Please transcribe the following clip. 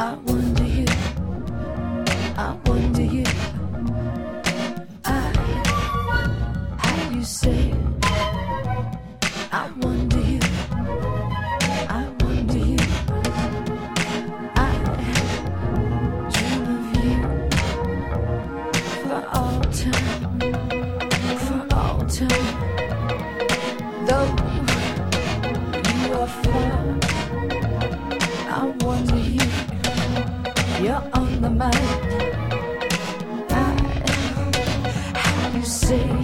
I wonder you, I wonder you. I have you say, I wonder you, I wonder you. I dream of you for all time, for all time. Though you are far, I wonder you, you're on the mind. I have you say